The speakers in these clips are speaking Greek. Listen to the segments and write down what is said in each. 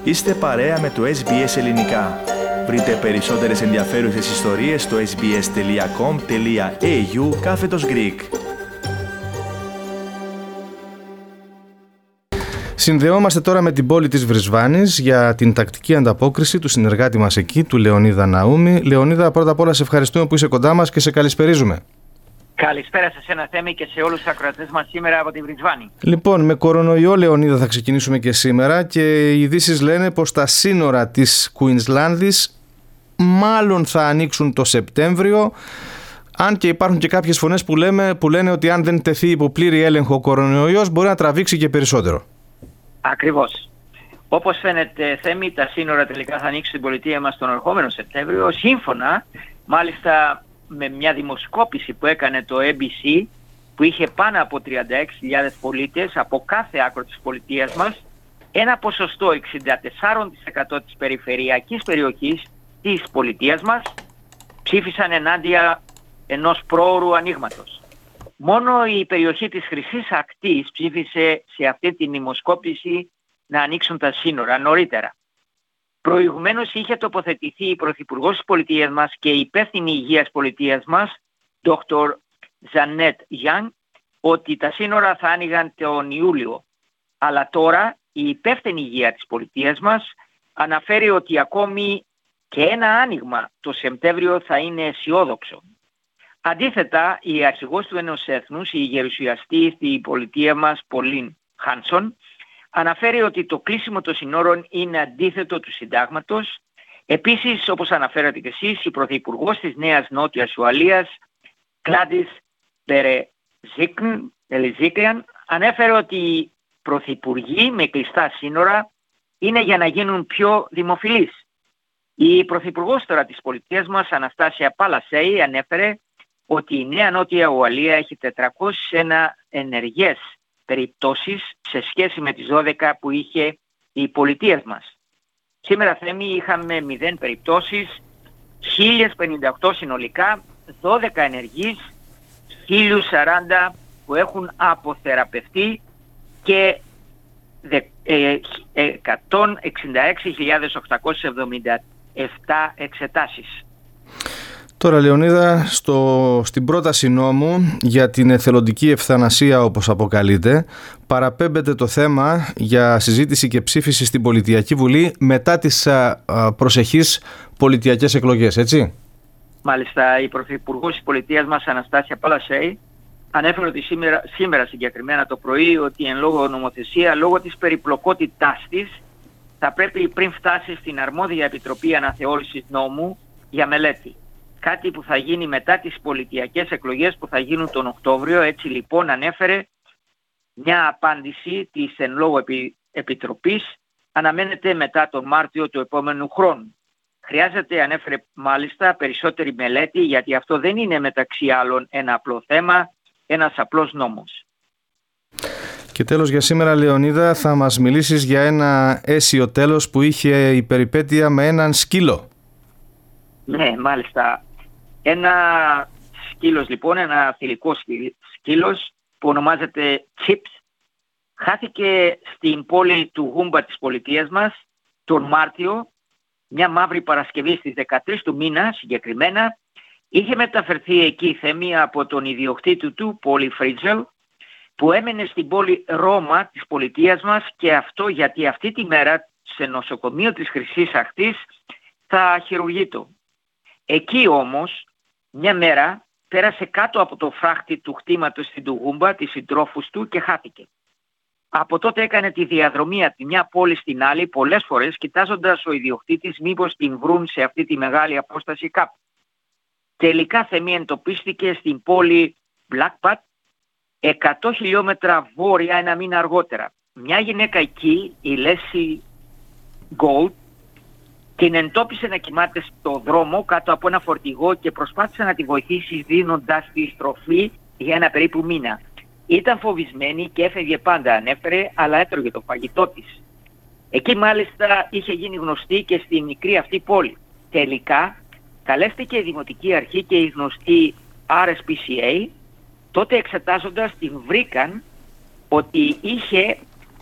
Είστε παρέα με το SBS Ελληνικά. Βρείτε περισσότερες ενδιαφέρουσες ιστορίες στο sbs.com.au/Greek. Συνδεόμαστε τώρα με την πόλη της Βρυσβάνης για την τακτική ανταπόκριση του συνεργάτη μας εκεί, του Λεωνίδα Ναούμη. Λεωνίδα, πρώτα απ' όλα σε ευχαριστούμε που είσαι κοντά μας και σε καλησπερίζουμε. Καλησπέρα σε σένα, Θέμη, και σε όλους τους ακροατές μας σήμερα από τη Βρυσβάνη. Λοιπόν, με κορονοϊό, Λεωνίδα, θα ξεκινήσουμε και σήμερα και οι ειδήσεις λένε πως τα σύνορα της Κουινσλάνδης μάλλον θα ανοίξουν το Σεπτέμβριο, αν και υπάρχουν και κάποιες φωνές που λένε ότι αν δεν τεθεί υπό πλήρη έλεγχο ο κορονοϊός μπορεί να τραβήξει και περισσότερο. Ακριβώς. Όπως φαίνεται, Θέμη, τα σύνορα τελικά θα ανοίξουν στην πολιτεία μας τον ερχόμενο Σεπτέμβριο, σύμφωνα μάλιστα με μια δημοσκόπηση που έκανε το ABC, που είχε πάνω από 36.000 πολίτες από κάθε άκρο της πολιτείας μας, ένα ποσοστό 64% της περιφερειακής περιοχής της πολιτείας μας ψήφισαν ενάντια ενός πρόωρου ανοίγματος. Μόνο η περιοχή της Χρυσής Ακτής ψήφισε σε αυτή τη δημοσκόπηση να ανοίξουν τα σύνορα νωρίτερα. Προηγουμένως είχε τοποθετηθεί η Πρωθυπουργός της πολιτείας μας και η υπεύθυνη υγείας πολιτείας μας, Dr. Janet Young, ότι τα σύνορα θα άνοιγαν τον Ιούλιο. Αλλά τώρα η υπεύθυνη υγεία της πολιτείας μας αναφέρει ότι ακόμη και ένα άνοιγμα το Σεπτέμβριο θα είναι αισιόδοξο. Αντίθετα, η αρχηγός του Ενός Έθνους, η γερουσιαστή στη πολιτεία μας, Πολίν Χάνσον, αναφέρει ότι το κλείσιμο των συνόρων είναι αντίθετο του συντάγματος. Επίσης, όπως αναφέρατε και εσείς, η Πρωθυπουργός της Νέας Νότιας Ουαλίας, Κλάντις Μπερεζίκιαν, ανέφερε ότι οι πρωθυπουργοί με κλειστά σύνορα είναι για να γίνουν πιο δημοφιλείς. Η Πρωθυπουργός τώρα της πολιτείας μας, Αναστάσια Παλασέη, ανέφερε ότι η Νέα Νότια Ουαλία έχει 401 ενεργές περιπτώσεις σε σχέση με τις 12 που είχε η πολιτεία μας. Σήμερα, Θέμη, είχαμε 0 περιπτώσεις, 1058 συνολικά, 12 ενεργείς, 1040 που έχουν αποθεραπευτεί και 166.877 εξετάσεις. Τώρα, Λεωνίδα, στην πρόταση νόμου για την εθελοντική ευθανασία, όπως αποκαλείται, παραπέμπεται το θέμα για συζήτηση και ψήφιση στην Πολιτιακή Βουλή μετά τις προσεχείς πολιτιακές εκλογές, έτσι? Μάλιστα, η Πρωθυπουργός της πολιτείας μας, Αναστάσια Παλασέη, ανέφερε ότι σήμερα συγκεκριμένα το πρωί ότι εν λόγω νομοθεσία, λόγω της περιπλοκότητάς της, θα πρέπει πριν φτάσει στην αρμόδια Επιτροπή Αναθεώρησης Νόμου για μελέτη. Κάτι που θα γίνει μετά τις πολιτιακές εκλογές που θα γίνουν τον Οκτώβριο. Έτσι λοιπόν ανέφερε, μια απάντηση της εν λόγω Επιτροπής αναμένεται μετά τον Μάρτιο του επόμενου χρόνου. Χρειάζεται, ανέφερε μάλιστα, περισσότερη μελέτη, γιατί αυτό δεν είναι μεταξύ άλλων ένα απλό θέμα, ένας απλός νόμος. Και τέλος για σήμερα, Λεωνίδα, θα μας μιλήσεις για ένα αίσιο τέλος που είχε η περιπέτεια με έναν σκύλο. Ναι, μάλιστα. Ένα σκύλος λοιπόν, ένα θηλυκό σκύλος που ονομάζεται Chips, χάθηκε στην πόλη του Γούμπα της πολιτείας μας τον Μάρτιο, μια μαύρη Παρασκευή στις 13 του μήνα συγκεκριμένα. Είχε μεταφερθεί εκεί, Θέμη, από τον ιδιοκτήτη του, Πόλη Φρίτζελ, που έμενε στην πόλη Ρώμα της πολιτείας μας, και αυτό γιατί αυτή τη μέρα σε νοσοκομείο της Χρυσής Ακτής θα χειρουργείτο. Εκεί όμως μια μέρα πέρασε κάτω από το φράχτη του χτήματος στην Τουγούμπα της συντρόφους του και χάθηκε. Από τότε έκανε τη διαδρομή από τη μια πόλη στην άλλη πολλές φορές, κοιτάζοντας ο ιδιοκτήτης μήπως την βρουν σε αυτή τη μεγάλη απόσταση κάπου. Τελικά, Θέμη, εντοπίστηκε στην πόλη Blackpat, 100 χιλιόμετρα βόρεια, ένα μήνα αργότερα. Μια γυναίκα εκεί, η Λέση Gold, την εντόπισε να κοιμάται στο δρόμο κάτω από ένα φορτηγό και προσπάθησε να τη βοηθήσει δίνοντας τη τροφή για ένα περίπου μήνα. Ήταν φοβισμένη και έφευγε πάντα, ανέφερε, αλλά έτρωγε το φαγητό της. Εκεί μάλιστα είχε γίνει γνωστή και στη μικρή αυτή πόλη. Τελικά καλέστηκε η Δημοτική Αρχή και η γνωστή RSPCA. Τότε εξετάζοντας την βρήκαν ότι είχε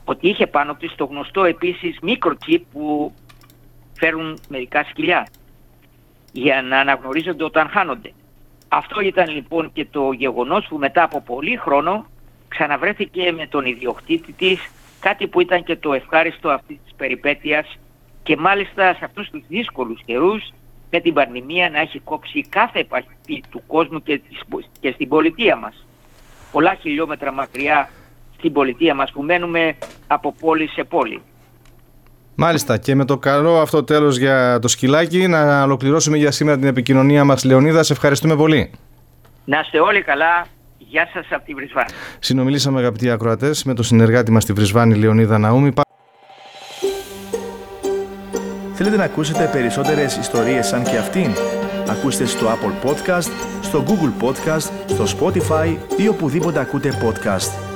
ότι είχε πάνω της το γνωστό επίσης microchip που φέρουν μερικά σκυλιά για να αναγνωρίζονται όταν χάνονται. Αυτό ήταν λοιπόν και το γεγονός που μετά από πολύ χρόνο ξαναβρέθηκε με τον ιδιοκτήτη της, κάτι που ήταν και το ευχάριστο αυτής της περιπέτειας, και μάλιστα σε αυτούς τους δύσκολους καιρούς, με την πανδημία να έχει κόψει κάθε επαφή του κόσμου και στην πολιτεία μας. Πολλά χιλιόμετρα μακριά στην πολιτεία μας που μένουμε από πόλη σε πόλη. Μάλιστα, και με το καλό αυτό τέλος για το σκυλάκι να ολοκληρώσουμε για σήμερα την επικοινωνία μας. Λεωνίδα, σε ευχαριστούμε πολύ. Να είστε όλοι καλά. Γεια σας από τη Βρισβάνη. Συνομιλήσαμε, αγαπητοί ακροατές, με τον συνεργάτη μας στη Βρισβάνη, Λεωνίδα Ναούμη. Θέλετε να ακούσετε περισσότερες ιστορίες σαν και αυτήν? Ακούστε στο Apple Podcast, στο Google Podcast, στο Spotify ή οπουδήποτε ακούτε podcast.